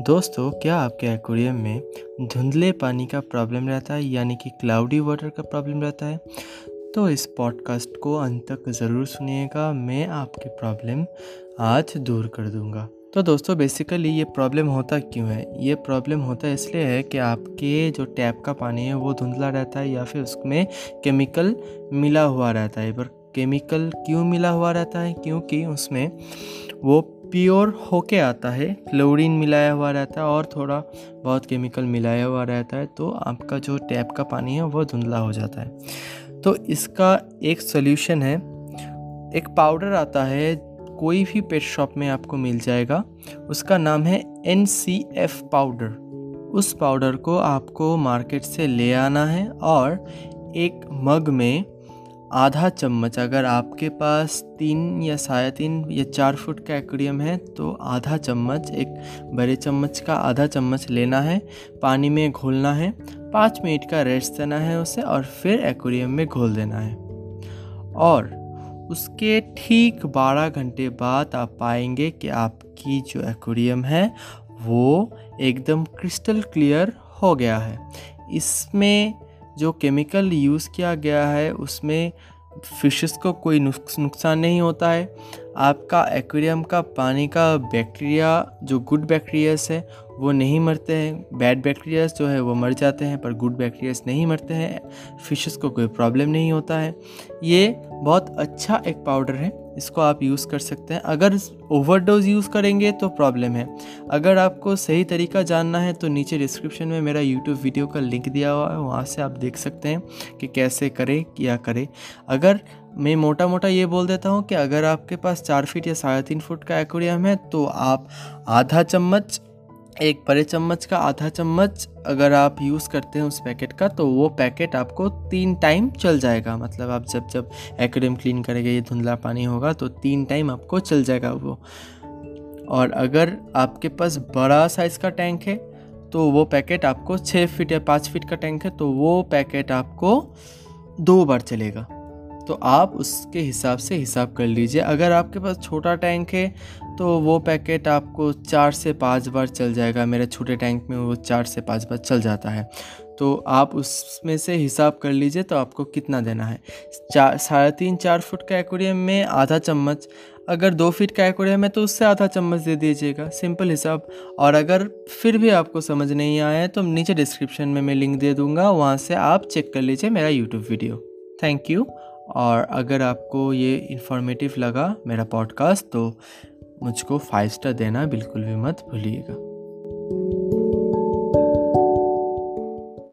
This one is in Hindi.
दोस्तों, क्या आपके एक्वेरियम में धुंधले पानी का प्रॉब्लम रहता है यानी कि क्लाउडी वाटर का प्रॉब्लम रहता है? तो इस पॉडकास्ट को अंत तक ज़रूर सुनिएगा। मैं आपकी प्रॉब्लम आज दूर कर दूंगा। तो दोस्तों, बेसिकली ये प्रॉब्लम होता क्यों है? ये प्रॉब्लम होता इसलिए है कि आपके जो टैप का पानी है वो धुंधला रहता है या फिर उसमें केमिकल मिला हुआ रहता है। पर केमिकल क्यों मिला हुआ रहता है? क्योंकि उसमें वो प्योर होके आता है, क्लोरीन मिलाया हुआ रहता है और थोड़ा बहुत केमिकल मिलाया हुआ रहता है, तो आपका जो टैप का पानी है वो धुंधला हो जाता है। तो इसका एक सॉल्यूशन है। एक पाउडर आता है, कोई भी पेट शॉप में आपको मिल जाएगा। उसका नाम है NCF पाउडर। उस पाउडर को आपको मार्केट से ले आना है और एक मग में आधा चम्मच, अगर आपके पास 3 या 3.5 या 4 फुट का एक्वेरियम है तो आधा चम्मच, एक बड़े चम्मच का आधा चम्मच लेना है, पानी में घोलना है, 5 मिनट का रेस्ट देना है उसे और फिर एक्वेरियम में घोल देना है। और उसके ठीक 12 घंटे बाद आप पाएंगे कि आपकी जो एक्वेरियम है वो एकदम क्रिस्टल क्लियर हो गया है। इसमें जो केमिकल यूज़ किया गया है उसमें फिशेस को कोई नुकसान नहीं होता है। आपका एक्वेरियम का पानी का बैक्टीरिया, जो गुड बैक्टीरियाज है वो नहीं मरते हैं। बैड बैक्टीरियाज जो है वो मर जाते हैं, पर गुड बैक्टीरियाज नहीं मरते हैं। फिशेस को कोई प्रॉब्लम नहीं होता है। ये बहुत अच्छा एक पाउडर है, इसको आप यूज़ कर सकते हैं। अगर ओवरडोज यूज़ करेंगे तो प्रॉब्लम है। अगर आपको सही तरीका जानना है तो नीचे डिस्क्रिप्शन में मेरा यूट्यूब वीडियो का लिंक दिया हुआ है, वहाँ से आप देख सकते हैं कि कैसे करें, क्या करें। अगर मैं मोटा मोटा ये बोल देता हूँ कि अगर आपके पास 4 फीट या 3.5 फुट का एक्वेरियम है तो आप आधा चम्मच, एक बड़े चम्मच का आधा चम्मच अगर आप यूज़ करते हैं उस पैकेट का, तो वो पैकेट आपको 3 टाइम चल जाएगा। मतलब आप जब एक्वेरियम क्लीन करेंगे, ये धुंधला पानी होगा तो 3 टाइम आपको चल जाएगा वो। और अगर आपके पास बड़ा साइज़ का टैंक है तो वो पैकेट आपको 6 फीट या 5 फीट का टैंक है तो वो पैकेट आपको 2 बार चलेगा। तो आप उसके हिसाब से हिसाब कर लीजिए। अगर आपके पास छोटा टैंक है तो वो पैकेट आपको 4 से 5 बार चल जाएगा। मेरे छोटे टैंक में वो 4 से 5 बार चल जाता है, तो आप उसमें से हिसाब कर लीजिए तो आपको कितना देना है। 3.5-4 फुट का एक्वेरियम में आधा चम्मच, अगर 2 फीट का एक्वेरियम है तो उससे आधा चम्मच दे दीजिएगा। सिंपल हिसाब। और अगर फिर भी आपको समझ नहीं आया है तो नीचे डिस्क्रिप्शन में मैं लिंक दे दूँगा, वहाँ से आप चेक कर लीजिए मेरा यूट्यूब वीडियो। Thank you. और अगर आपको ये इन्फॉर्मेटिव लगा मेरा पॉडकास्ट तो मुझको 5 स्टार देना बिल्कुल भी मत भूलिएगा।